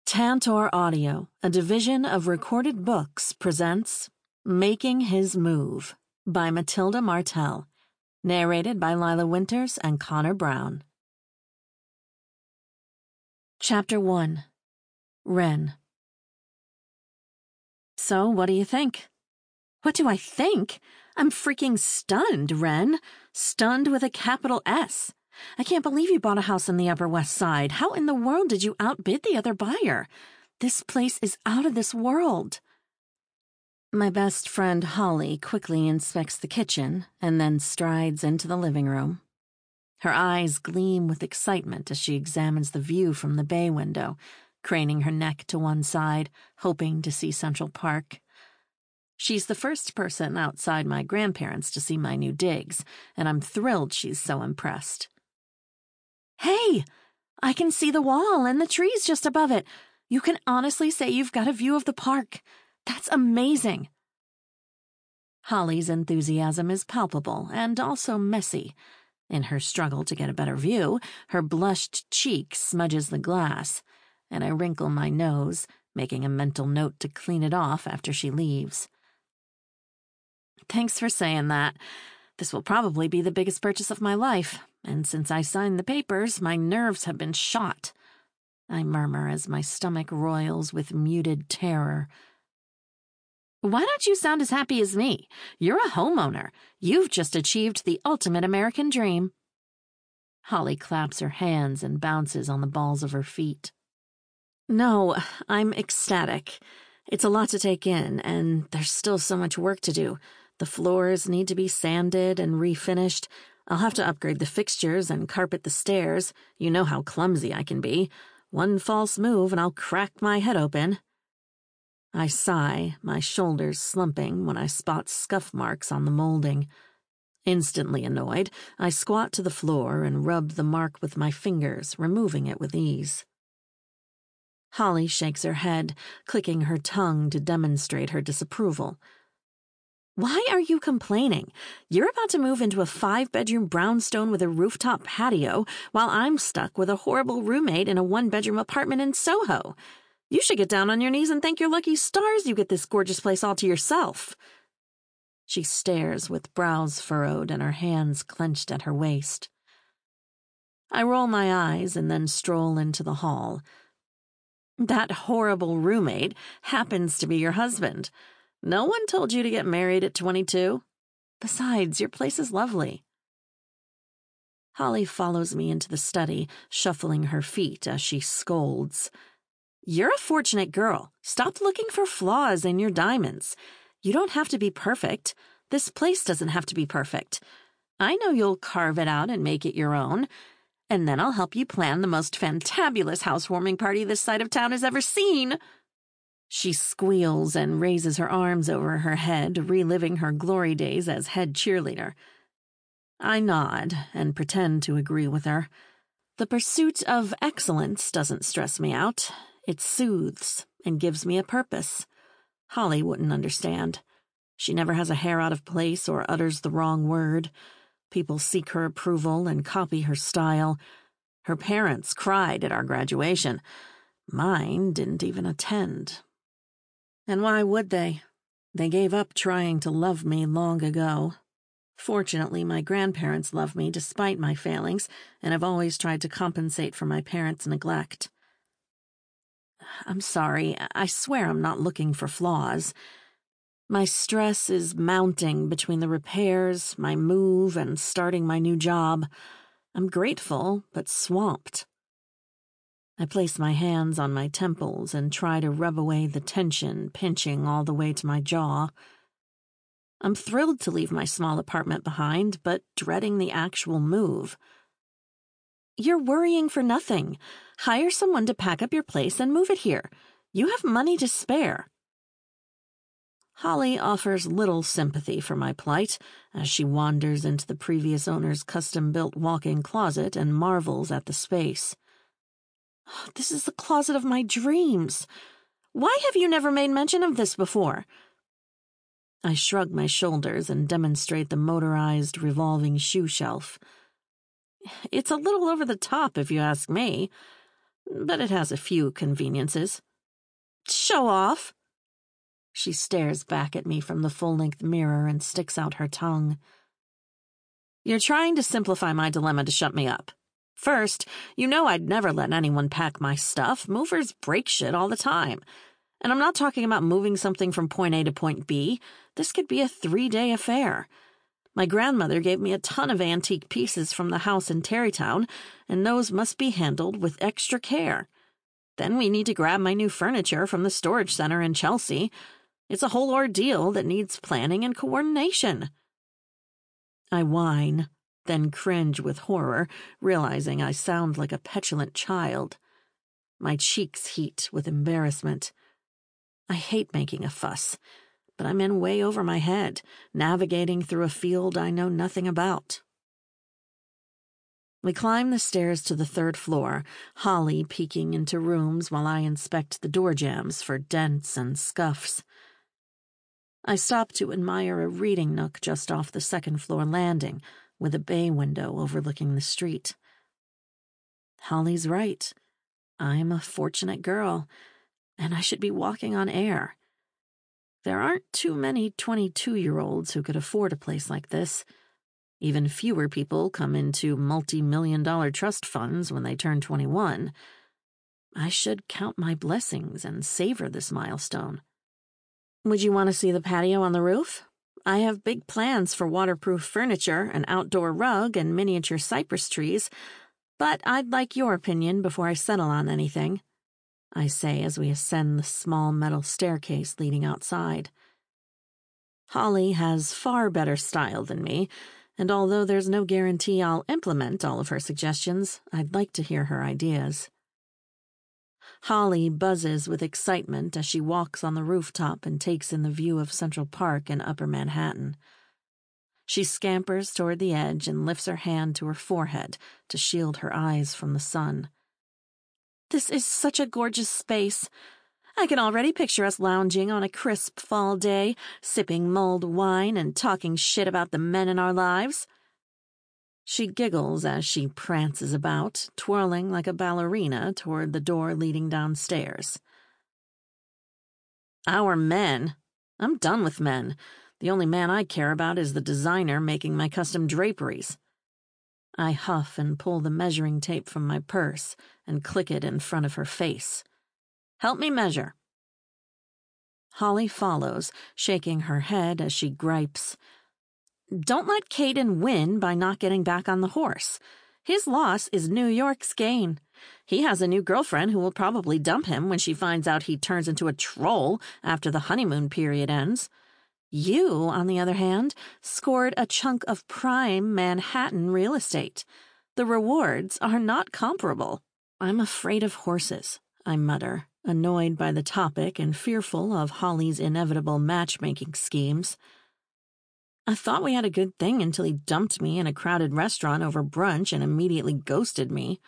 Tantor Audio, a division of Recorded Books, presents Making His Move by Matilda Martell, narrated by Lila Winters and Connor Brown. Chapter 1. Wren. So, what do you think? What do I think? I'm freaking stunned, Wren. Stunned with a capital S. I can't believe you bought a house in the Upper West Side. How in the world did you outbid the other buyer? This place is out of this world. My best friend Holly quickly inspects the kitchen and then strides into the living room. Her eyes gleam with excitement as she examines the view from the bay window, craning her neck to one side, hoping to see Central Park. She's the first person outside my grandparents to see my new digs, and I'm thrilled she's so impressed. Hey, I can see the wall and the trees just above it. You can honestly say you've got a view of the park. That's amazing. Holly's enthusiasm is palpable and also messy. In her struggle to get a better view, her blushed cheek smudges the glass, and I wrinkle my nose, making a mental note to clean it off after she leaves. Thanks for saying that. This will probably be the biggest purchase of my life, and since I signed the papers, my nerves have been shot. I murmur as my stomach roils with muted terror. Why don't you sound as happy as me? You're a homeowner. You've just achieved the ultimate American dream. Holly claps her hands and bounces on the balls of her feet. No, I'm ecstatic. It's a lot to take in, and there's still so much work to do. The floors need to be sanded and refinished. I'll have to upgrade the fixtures and carpet the stairs. You know how clumsy I can be. One false move and I'll crack my head open. I sigh, my shoulders slumping when I spot scuff marks on the molding. Instantly annoyed, I squat to the floor and rub the mark with my fingers, removing it with ease. Holly shakes her head, clicking her tongue to demonstrate her disapproval. Why are you complaining? You're about to move into a 5-bedroom brownstone with a rooftop patio, while I'm stuck with a horrible roommate in a 1-bedroom apartment in Soho. You should get down on your knees and thank your lucky stars you get this gorgeous place all to yourself. She stares with brows furrowed and her hands clenched at her waist. I roll my eyes and then stroll into the hall. That horrible roommate happens to be your husband. No one told you to get married at 22. Besides, your place is lovely. Holly follows me into the study, shuffling her feet as she scolds. You're a fortunate girl. Stop looking for flaws in your diamonds. You don't have to be perfect. This place doesn't have to be perfect. I know you'll carve it out and make it your own. And then I'll help you plan the most fantabulous housewarming party this side of town has ever seen. She squeals and raises her arms over her head, reliving her glory days as head cheerleader. I nod and pretend to agree with her. The pursuit of excellence doesn't stress me out. It soothes and gives me a purpose. Holly wouldn't understand. She never has a hair out of place or utters the wrong word. People seek her approval and copy her style. Her parents cried at our graduation. Mine didn't even attend. And why would they? They gave up trying to love me long ago. Fortunately, my grandparents love me despite my failings, and have always tried to compensate for my parents' neglect. I'm sorry, I swear I'm not looking for flaws. My stress is mounting between the repairs, my move, and starting my new job. I'm grateful, but swamped. I place my hands on my temples and try to rub away the tension pinching all the way to my jaw. I'm thrilled to leave my small apartment behind, but dreading the actual move. You're worrying for nothing. Hire someone to pack up your place and move it here. You have money to spare. Holly offers little sympathy for my plight as she wanders into the previous owner's custom-built walk-in closet and marvels at the space. This is the closet of my dreams. Why have you never made mention of this before? I shrug my shoulders and demonstrate the motorized revolving shoe shelf. It's a little over the top, if you ask me. but it has a few conveniences. Show off! She stares back at me from the full-length mirror and sticks out her tongue. You're trying to simplify my dilemma to shut me up. First, you know I'd never let anyone pack my stuff. Movers break shit all the time. And I'm not talking about moving something from point A to point B. This could be a 3-day affair. My grandmother gave me a ton of antique pieces from the house in Tarrytown, and those must be handled with extra care. Then we need to grab my new furniture from the storage center in Chelsea. It's a whole ordeal that needs planning and coordination. I whine, then cringe with horror, realizing I sound like a petulant child. My cheeks heat with embarrassment. I hate making a fuss, but I'm in way over my head, navigating through a field I know nothing about. We climb the stairs to the 3rd floor, Holly peeking into rooms while I inspect the door jambs for dents and scuffs. I stop to admire a reading nook just off the 2nd floor landing, with a bay window overlooking the street. Holly's right. I'm a fortunate girl, and I should be walking on air. There aren't too many 22-year-olds who could afford a place like this. Even fewer people come into multi-million-dollar trust funds when they turn 21. I should count my blessings and savor this milestone. Would you want to see the patio on the roof? I have big plans for waterproof furniture, an outdoor rug, and miniature cypress trees, but I'd like your opinion before I settle on anything, I say as we ascend the small metal staircase leading outside. Holly has far better style than me, and although there's no guarantee I'll implement all of her suggestions, I'd like to hear her ideas. Holly buzzes with excitement as she walks on the rooftop and takes in the view of Central Park in Upper Manhattan. She scampers toward the edge and lifts her hand to her forehead to shield her eyes from the sun. This is such a gorgeous space. I can already picture us lounging on a crisp fall day, sipping mulled wine and talking shit about the men in our lives. She giggles as she prances about, twirling like a ballerina toward the door leading downstairs. Our men. I'm done with men. The only man I care about is the designer making my custom draperies. I huff and pull the measuring tape from my purse and click it in front of her face. Help me measure. Holly follows, shaking her head as she gripes. Don't let Caden win by not getting back on the horse. His loss is New York's gain. He has a new girlfriend who will probably dump him when she finds out he turns into a troll after the honeymoon period ends. You, on the other hand, scored a chunk of prime Manhattan real estate. The rewards are not comparable. I'm afraid of horses, I mutter, annoyed by the topic and fearful of Holly's inevitable matchmaking schemes. I thought we had a good thing until he dumped me in a crowded restaurant over brunch and immediately ghosted me.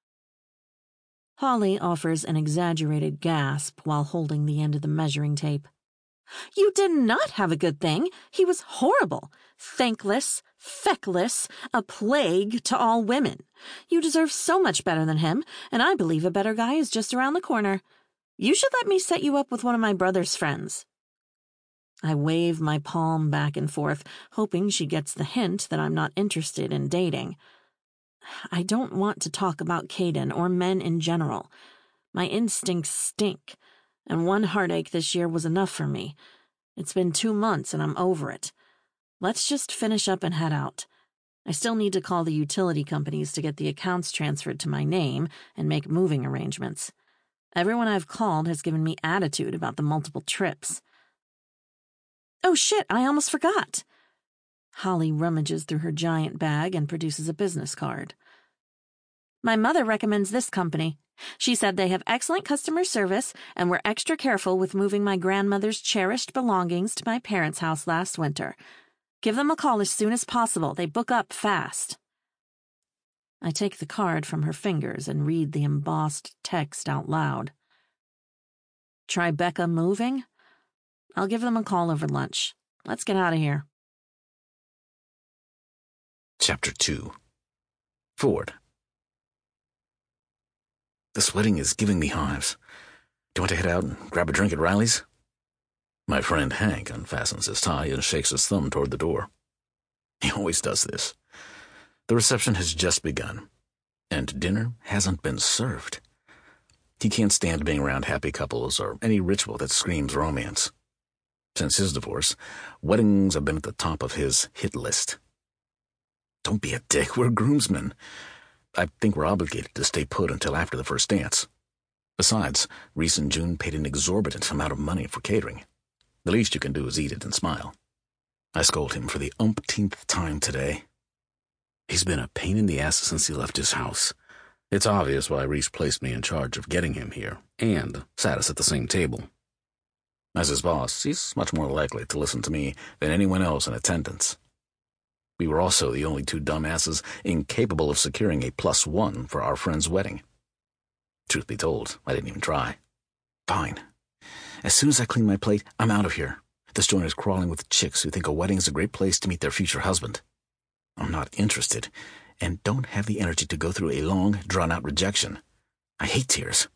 Holly offers an exaggerated gasp while holding the end of the measuring tape. You did not have a good thing. He was horrible, thankless, feckless, a plague to all women. You deserve so much better than him, and I believe a better guy is just around the corner. You should let me set you up with one of my brother's friends. I wave my palm back and forth, hoping she gets the hint that I'm not interested in dating. I don't want to talk about Caden or men in general. My instincts stink, and one heartache this year was enough for me. It's been 2 months and I'm over it. Let's just finish up and head out. I still need to call the utility companies to get the accounts transferred to my name and make moving arrangements. Everyone I've called has given me attitude about the multiple trips. Oh shit, I almost forgot. Holly rummages through her giant bag and produces a business card. My mother recommends this company. She said they have excellent customer service and were extra careful with moving my grandmother's cherished belongings to my parents' house last winter. Give them a call as soon as possible. They book up fast. I take the card from her fingers and read the embossed text out loud. Tribeca Moving? I'll give them a call over lunch. Let's get out of here. Chapter 2. Ford. This wedding is giving me hives. Do you want to head out and grab a drink at Riley's? My friend Hank unfastens his tie and shakes his thumb toward the door. He always does this. The reception has just begun, and dinner hasn't been served. He can't stand being around happy couples or any ritual that screams romance. Since his divorce, weddings have been at the top of his hit list. Don't be a dick, we're groomsmen. I think we're obligated to stay put until after the first dance. Besides, Reese and June paid an exorbitant amount of money for catering. The least you can do is eat it and smile. I scold him for the umpteenth time today. He's been a pain in the ass since he left his house. It's obvious why Reese placed me in charge of getting him here, and sat us at the same table. As his boss, he's much more likely to listen to me than anyone else in attendance. We were also the only two dumbasses incapable of securing a +1 for our friend's wedding. Truth be told, I didn't even try. Fine. As soon as I clean my plate, I'm out of here. This joint is crawling with chicks who think a wedding is a great place to meet their future husband. I'm not interested, and don't have the energy to go through a long, drawn-out rejection. I hate tears.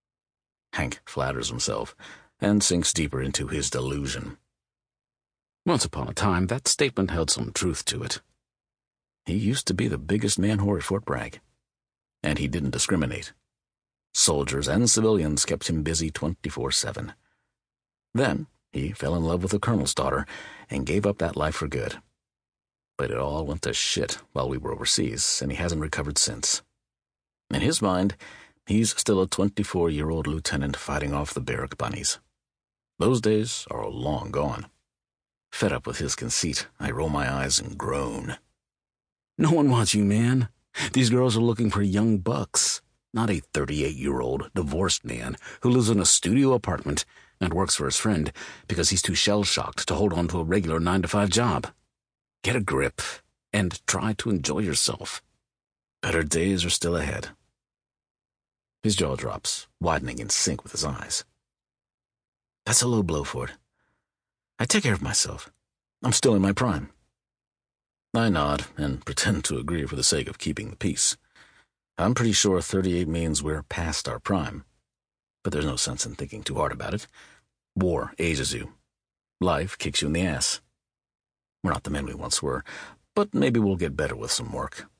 Hank flatters himself and sinks deeper into his delusion. Once upon a time, that statement held some truth to it. He used to be the biggest man-whore at Fort Bragg, and he didn't discriminate. Soldiers and civilians kept him busy 24/7. Then he fell in love with the colonel's daughter and gave up that life for good. But it all went to shit while we were overseas, and he hasn't recovered since. In his mind, he's still a 24-year-old lieutenant fighting off the barrack bunnies. Those days are long gone. Fed up with his conceit, I roll my eyes and groan. No one wants you, man. These girls are looking for young bucks, not a 38-year-old divorced man who lives in a studio apartment and works for his friend because he's too shell-shocked to hold on to a regular 9-to-5 job. Get a grip and try to enjoy yourself. Better days are still ahead. His jaw drops, widening in sync with his eyes. That's a low blow, Ford. I take care of myself. I'm still in my prime. I nod and pretend to agree for the sake of keeping the peace. I'm pretty sure 38 means we're past our prime. But there's no sense in thinking too hard about it. War ages you. Life kicks you in the ass. We're not the men we once were, but maybe we'll get better with some work.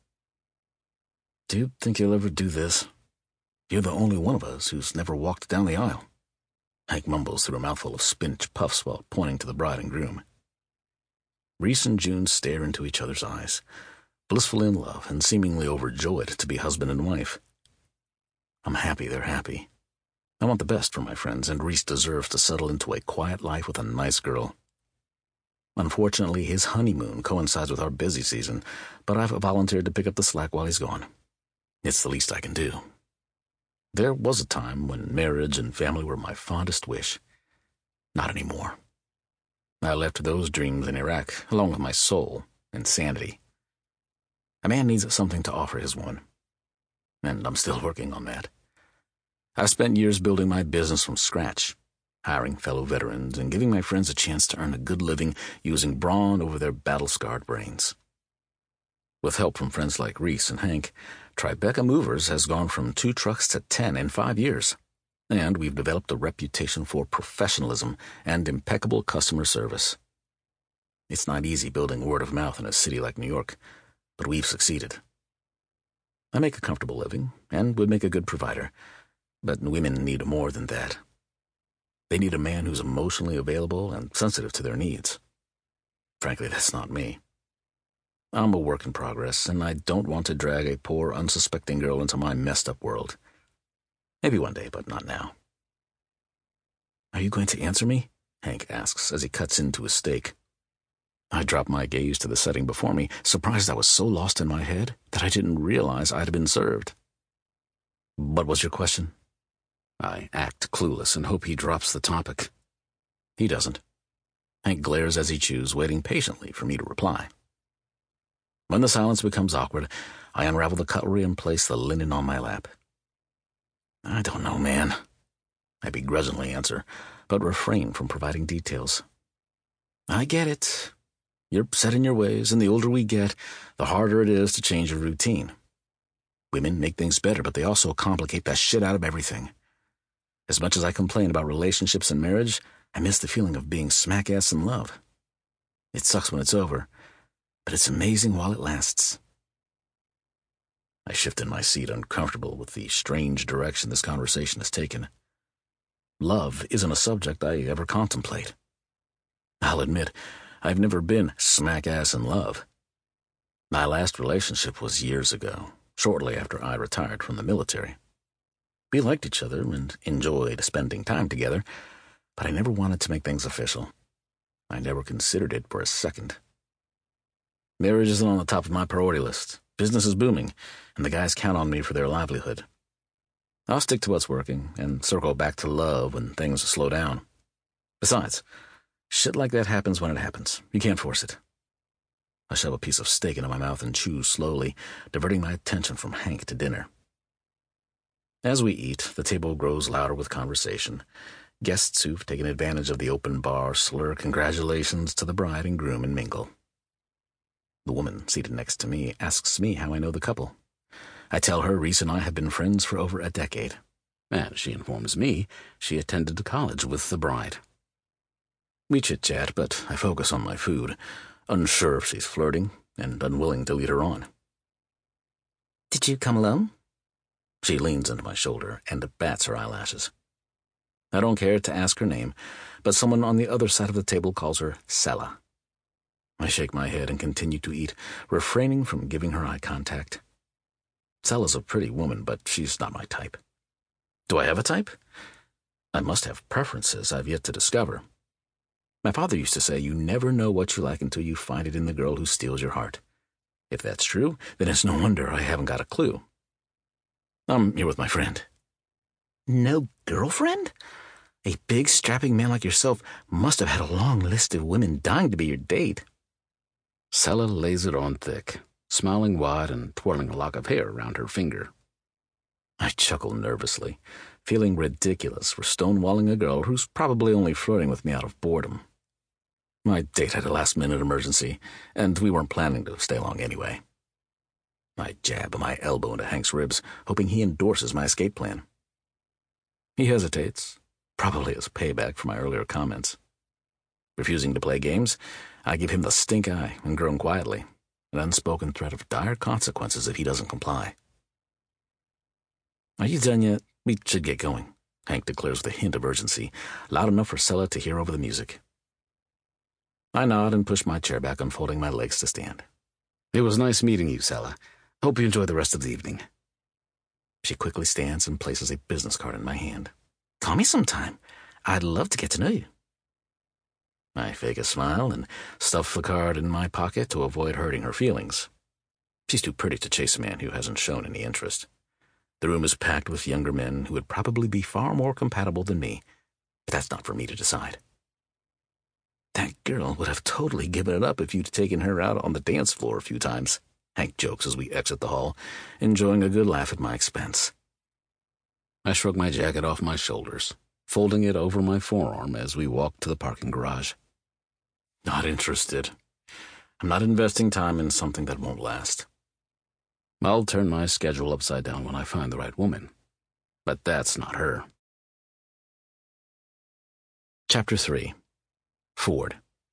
Do you think you'll ever do this? You're the only one of us who's never walked down the aisle. Hank mumbles through a mouthful of spinach puffs while pointing to the bride and groom. Reese and June stare into each other's eyes, blissfully in love and seemingly overjoyed to be husband and wife. I'm happy they're happy. I want the best for my friends, and Reese deserves to settle into a quiet life with a nice girl. Unfortunately, his honeymoon coincides with our busy season, but I've volunteered to pick up the slack while he's gone. It's the least I can do. There was a time when marriage and family were my fondest wish. Not anymore. I left those dreams in Iraq, along with my soul and sanity. A man needs something to offer his woman, and I'm still working on that. I've spent years building my business from scratch, hiring fellow veterans and giving my friends a chance to earn a good living using brawn over their battle-scarred brains. With help from friends like Reese and Hank, Tribeca Movers has gone from 2 trucks to 10 in 5 years, and we've developed a reputation for professionalism and impeccable customer service. It's not easy building word of mouth in a city like New York, but we've succeeded. I make a comfortable living and would make a good provider, but women need more than that. They need a man who's emotionally available and sensitive to their needs. Frankly, that's not me. I'm a work in progress, and I don't want to drag a poor, unsuspecting girl into my messed-up world. Maybe one day, but not now. Are you going to answer me? Hank asks as he cuts into his steak. I drop my gaze to the setting before me, surprised I was so lost in my head that I didn't realize I'd been served. What was your question? I act clueless and hope he drops the topic. He doesn't. Hank glares as he chews, waiting patiently for me to reply. When the silence becomes awkward, I unravel the cutlery and place the linen on my lap. I don't know, man. I begrudgingly answer, but refrain from providing details. I get it. You're set in your ways, and the older we get, the harder it is to change your routine. Women make things better, but they also complicate the shit out of everything. As much as I complain about relationships and marriage, I miss the feeling of being smack-ass in love. It sucks when it's over, but it's amazing while it lasts. I shift in my seat, uncomfortable with the strange direction this conversation has taken. Love isn't a subject I ever contemplate. I'll admit, I've never been smack-ass in love. My last relationship was years ago, shortly after I retired from the military. We liked each other and enjoyed spending time together, but I never wanted to make things official. I never considered it for a second. Marriage isn't on the top of my priority list. Business is booming, and the guys count on me for their livelihood. I'll stick to what's working and circle back to love when things slow down. Besides, shit like that happens when it happens. You can't force it. I shove a piece of steak into my mouth and chew slowly, diverting my attention from Hank to dinner. As we eat, the table grows louder with conversation. Guests who've taken advantage of the open bar slur congratulations to the bride and groom and mingle. The woman seated next to me asks me how I know the couple. I tell her Reese and I have been friends for over a decade. And she informs me she attended college with the bride. We chit-chat, but I focus on my food, unsure if she's flirting and unwilling to lead her on. "Did you come alone?" She leans into my shoulder and bats her eyelashes. I don't care to ask her name, but someone on the other side of the table calls her Sella. I shake my head and continue to eat, refraining from giving her eye contact. Sella's a pretty woman, but she's not my type. Do I have a type? I must have preferences I've yet to discover. My father used to say you never know what you like until you find it in the girl who steals your heart. If that's true, then it's no wonder I haven't got a clue. I'm here with my friend. No girlfriend? A big, strapping man like yourself must have had a long list of women dying to be your date. Sella lays it on thick, smiling wide and twirling a lock of hair around her finger. I chuckle nervously, feeling ridiculous for stonewalling a girl who's probably only flirting with me out of boredom. My date had a last-minute emergency, and we weren't planning to stay long anyway. I jab my elbow into Hank's ribs, hoping he endorses my escape plan. He hesitates, probably as payback for my earlier comments. Refusing to play games, I give him the stink eye and groan quietly, an unspoken threat of dire consequences if he doesn't comply. Are you done yet? We should get going, Hank declares with a hint of urgency, loud enough for Sella to hear over the music. I nod and push my chair back, unfolding my legs to stand. It was nice meeting you, Sella. Hope you enjoy the rest of the evening. She quickly stands and places a business card in my hand. Call me sometime. I'd love to get to know you. I fake a smile and stuff the card in my pocket to avoid hurting her feelings. She's too pretty to chase a man who hasn't shown any interest. The room is packed with younger men who would probably be far more compatible than me, but that's not for me to decide. That girl would have totally given it up if you'd taken her out on the dance floor a few times, Hank jokes as we exit the hall, enjoying a good laugh at my expense. I shrug my jacket off my shoulders, folding it over my forearm as we walk to the parking garage. Not interested. I'm not investing time in something that won't last. I'll turn my schedule upside down when I find the right woman. But that's not her. Chapter 3. Ford.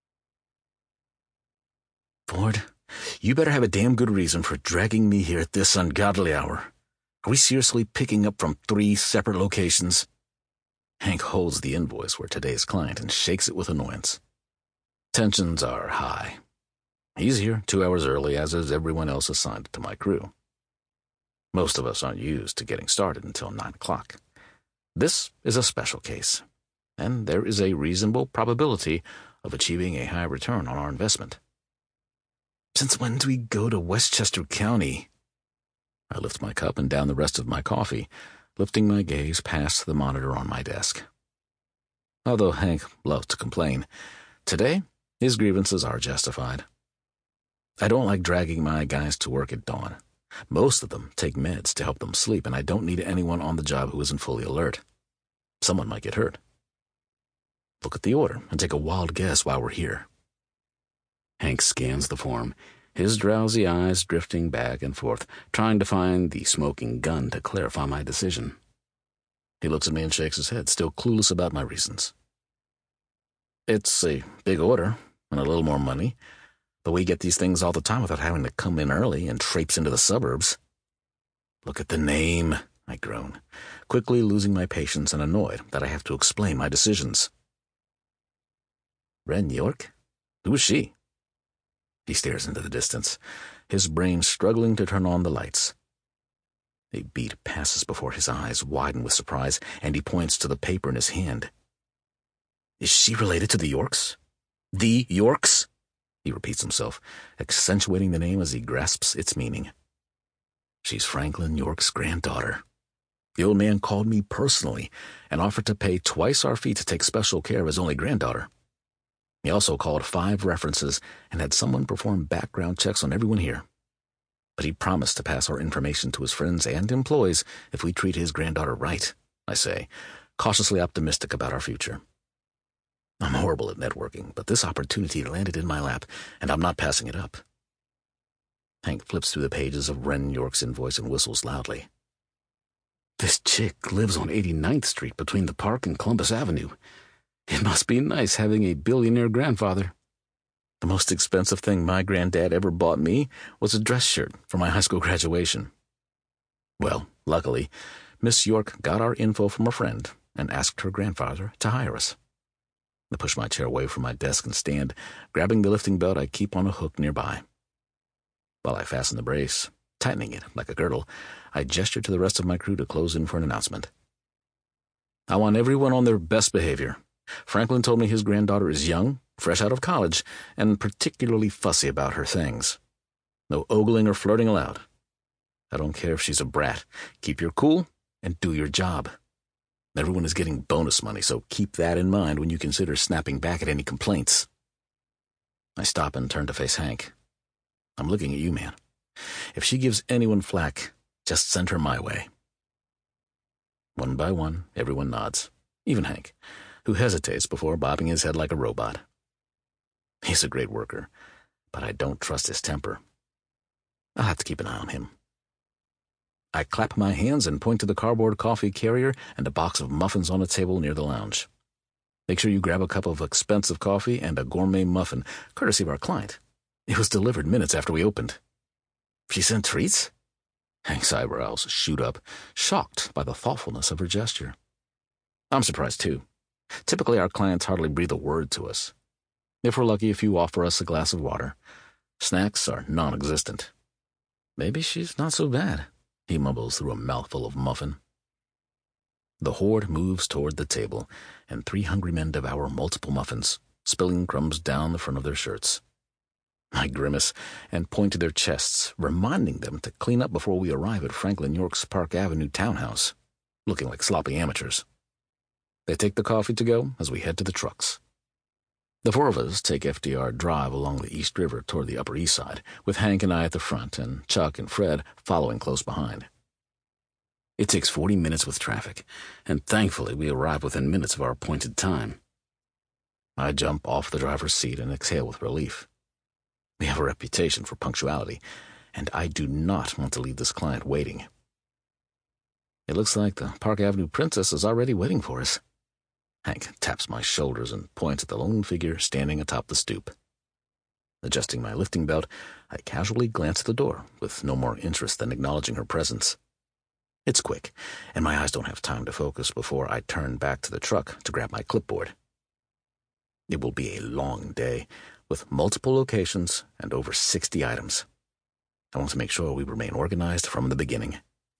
Ford, you better have a damn good reason for dragging me here at this ungodly hour. Are we seriously picking up from 3 separate locations? Hank holds the invoice for today's client and shakes it with annoyance. Tensions are high. He's here 2 hours early, as is everyone else assigned to my crew. Most of us aren't used to getting started until 9 o'clock. This is a special case, and there is a reasonable probability of achieving a high return on our investment. Since when do we go to Westchester County? I lift my cup and down the rest of my coffee, lifting my gaze past the monitor on my desk. Although Hank loves to complain, today his grievances are justified. I don't like dragging my guys to work at dawn. Most of them take meds to help them sleep, and I don't need anyone on the job who isn't fully alert. Someone might get hurt. Look at the order and take a wild guess why we're here. Hank scans the form, his drowsy eyes drifting back and forth, trying to find the smoking gun to clarify my decision. He looks at me and shakes his head, still clueless about my reasons. It's a big order, and a little more money, but we get these things all the time without having to come in early and traipse into the suburbs. Look at the name, I groan, quickly losing my patience and annoyed that I have to explain my decisions. Wren York? Who is she? He stares into the distance, his brain struggling to turn on the lights. A beat passes before his eyes widen with surprise, and he points to the paper in his hand. Is she related to the Yorks? The Yorks? He repeats himself, accentuating the name as he grasps its meaning. She's Franklin York's granddaughter. The old man called me personally and offered to pay twice our fee to take special care of his only granddaughter. He also called 5 references and had someone perform background checks on everyone here. But he promised to pass our information to his friends and employees if we treat his granddaughter right, I say, cautiously optimistic about our future. I'm horrible at networking, but this opportunity landed in my lap, and I'm not passing it up. Hank flips through the pages of Wren York's invoice and whistles loudly. This chick lives on 89th Street between the park and Columbus Avenue. It must be nice having a billionaire grandfather. The most expensive thing my granddad ever bought me was a dress shirt for my high school graduation. Well, luckily, Miss York got our info from a friend and asked her grandfather to hire us. I push my chair away from my desk and stand, grabbing the lifting belt I keep on a hook nearby. While I fasten the brace, tightening it like a girdle, I gesture to the rest of my crew to close in for an announcement. I want everyone on their best behavior. Franklin told me his granddaughter is young, fresh out of college, and particularly fussy about her things. No ogling or flirting allowed. I don't care if she's a brat. Keep your cool and do your job. Everyone is getting bonus money, so keep that in mind when you consider snapping back at any complaints. I stop and turn to face Hank. I'm looking at you, man. If she gives anyone flack, just send her my way. One by one, everyone nods, even Hank, who hesitates before bobbing his head like a robot. He's a great worker, but I don't trust his temper. I'll have to keep an eye on him. I clap my hands and point to the cardboard coffee carrier and a box of muffins on a table near the lounge. Make sure you grab a cup of expensive coffee and a gourmet muffin, courtesy of our client. It was delivered minutes after we opened. She sent treats? Hank's eyebrows shoot up, shocked by the thoughtfulness of her gesture. I'm surprised, too. Typically, our clients hardly breathe a word to us. If we're lucky, a few offer us a glass of water. Snacks are non-existent. Maybe she's not so bad, he mumbles through a mouthful of muffin. The horde moves toward the table, and 3 hungry men devour multiple muffins, spilling crumbs down the front of their shirts. I grimace and point to their chests, reminding them to clean up before we arrive at Franklin York's Park Avenue townhouse, looking like sloppy amateurs. They take the coffee to go as we head to the trucks. The 4 of us take FDR Drive along the East River toward the Upper East Side, with Hank and I at the front and Chuck and Fred following close behind. It takes 40 minutes with traffic, and thankfully we arrive within minutes of our appointed time. I jump off the driver's seat and exhale with relief. We have a reputation for punctuality, and I do not want to leave this client waiting. It looks like the Park Avenue princess is already waiting for us. Hank taps my shoulders and points at the lone figure standing atop the stoop. Adjusting my lifting belt, I casually glance at the door, with no more interest than acknowledging her presence. It's quick, and my eyes don't have time to focus before I turn back to the truck to grab my clipboard. It will be a long day, with multiple locations and over 60 items. I want to make sure we remain organized from the beginning.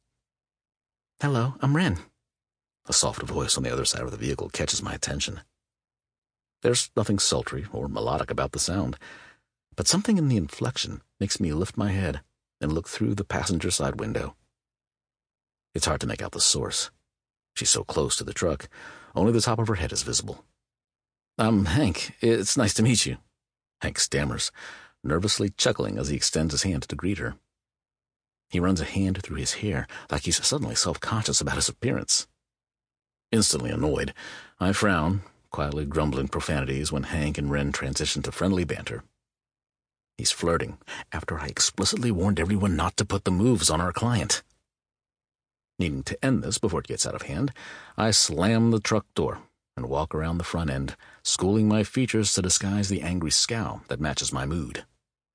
Hello, I'm Wren. A soft voice on the other side of the vehicle catches my attention. There's nothing sultry or melodic about the sound, but something in the inflection makes me lift my head and look through the passenger side window. It's hard to make out the source. She's so close to the truck, only the top of her head is visible. I'm Hank. It's nice to meet you. Hank stammers, nervously chuckling as he extends his hand to greet her. He runs a hand through his hair like he's suddenly self-conscious about his appearance. Instantly annoyed, I frown, quietly grumbling profanities when Hank and Wren transition to friendly banter. He's flirting, after I explicitly warned everyone not to put the moves on our client. Needing to end this before it gets out of hand, I slam the truck door and walk around the front end, schooling my features to disguise the angry scowl that matches my mood.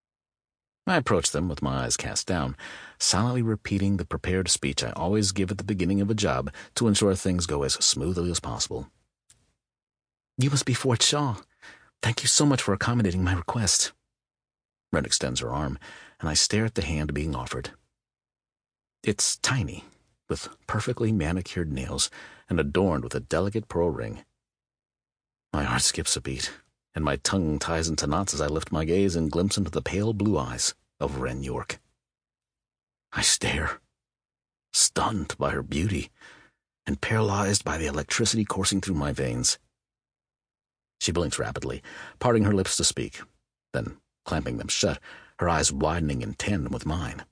I approach them with my eyes cast down, silently repeating the prepared speech I always give at the beginning of a job to ensure things go as smoothly as possible. "You must be Fort Shaw. Thank you so much for accommodating my request." Wren extends her arm, and I stare at the hand being offered. It's tiny, with perfectly manicured nails and adorned with a delicate pearl ring. My heart skips a beat, and my tongue ties into knots as I lift my gaze and glimpse into the pale blue eyes of Wren York. I stare, stunned by her beauty and paralyzed by the electricity coursing through my veins. She blinks rapidly, parting her lips to speak, then clamping them shut, her eyes widening in tandem with mine.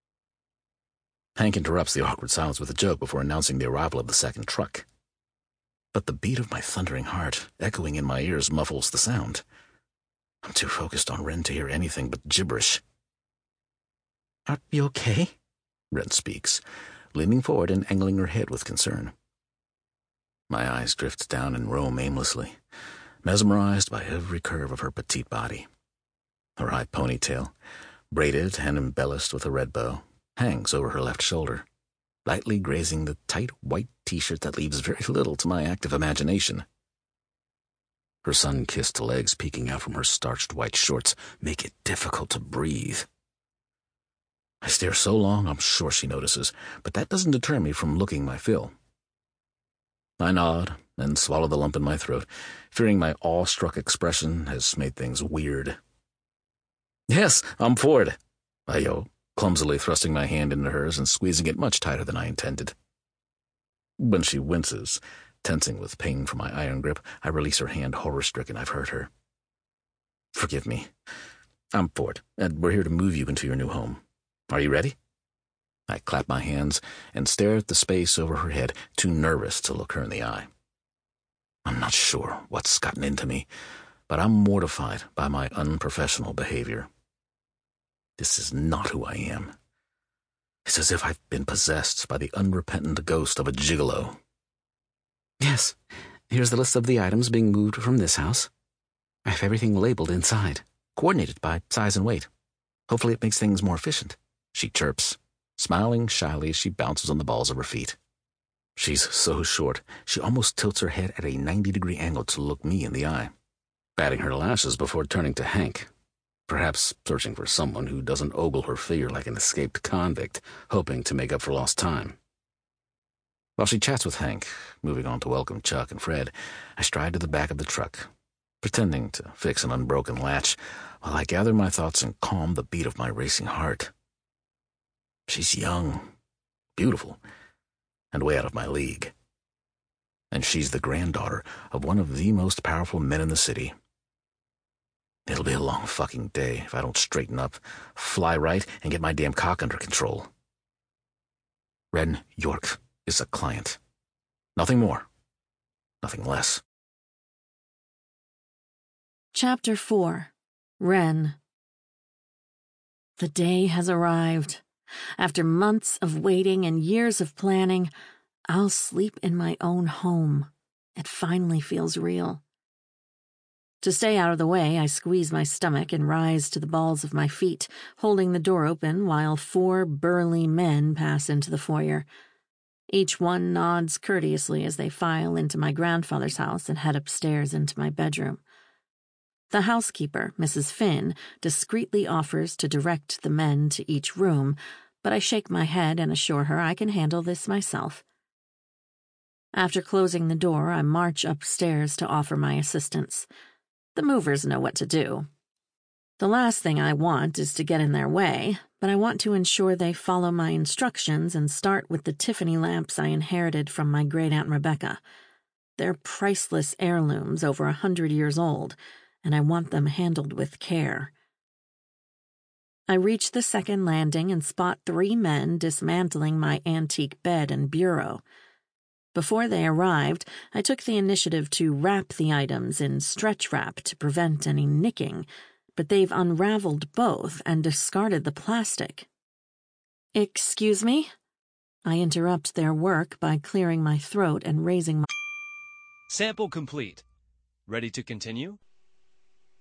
Hank interrupts the awkward silence with a joke before announcing the arrival of the second truck. But the beat of my thundering heart, echoing in my ears, muffles the sound. I'm too focused on Wren to hear anything but gibberish. "Are you okay?" Wren speaks, leaning forward and angling her head with concern. My eyes drift down and roam aimlessly, mesmerized by every curve of her petite body. Her high ponytail, braided and embellished with a red bow, hangs over her left shoulder, lightly grazing the tight white t-shirt that leaves very little to my active imagination. Her sun-kissed legs peeking out from her starched white shorts make it difficult to breathe. I stare so long I'm sure she notices, but that doesn't deter me from looking my fill. I nod and swallow the lump in my throat, fearing my awestruck expression has made things weird. "Yes, I'm Ford," I yell, clumsily thrusting my hand into hers and squeezing it much tighter than I intended. When she winces, tensing with pain from my iron grip, I release her hand, horror-stricken I've hurt her. "Forgive me. I'm Ford, and we're here to move you into your new home. Are you ready?" I clap my hands and stare at the space over her head, too nervous to look her in the eye. I'm not sure what's gotten into me, but I'm mortified by my unprofessional behavior. This is not who I am. It's as if I've been possessed by the unrepentant ghost of a gigolo. "Yes, here's the list of the items being moved from this house. I have everything labeled inside, coordinated by size and weight. Hopefully it makes things more efficient," she chirps, smiling shyly as she bounces on the balls of her feet. She's so short, she almost tilts her head at a 90-degree angle to look me in the eye, batting her lashes before turning to Hank, perhaps searching for someone who doesn't ogle her figure like an escaped convict, hoping to make up for lost time. While she chats with Hank, moving on to welcome Chuck and Fred, I stride to the back of the truck, pretending to fix an unbroken latch while I gather my thoughts and calm the beat of my racing heart. She's young, beautiful, and way out of my league. And she's the granddaughter of one of the most powerful men in the city. It'll be a long fucking day if I don't straighten up, fly right, and get my damn cock under control. Wren York is a client. Nothing more. Nothing less. Chapter 4. Wren. The day has arrived. After months of waiting and years of planning, I'll sleep in my own home. It finally feels real. To stay out of the way, I squeeze my stomach and rise to the balls of my feet, holding the door open while 4 burly men pass into the foyer. Each one nods courteously as they file into my grandfather's house and head upstairs into my bedroom. The housekeeper, Mrs. Finn, discreetly offers to direct the men to each room, but I shake my head and assure her I can handle this myself. After closing the door, I march upstairs to offer my assistance. The movers know what to do. The last thing I want is to get in their way, but I want to ensure they follow my instructions and start with the Tiffany lamps I inherited from my great-aunt Rebecca. They're priceless heirlooms over 100 years old, and I want them handled with care. I reach the second landing and spot 3 men dismantling my antique bed and bureau. Before they arrived, I took the initiative to wrap the items in stretch wrap to prevent any nicking, but they've unraveled both and discarded the plastic. Excuse me? I interrupt their work by clearing my throat and raising my... Sample complete. Ready to continue?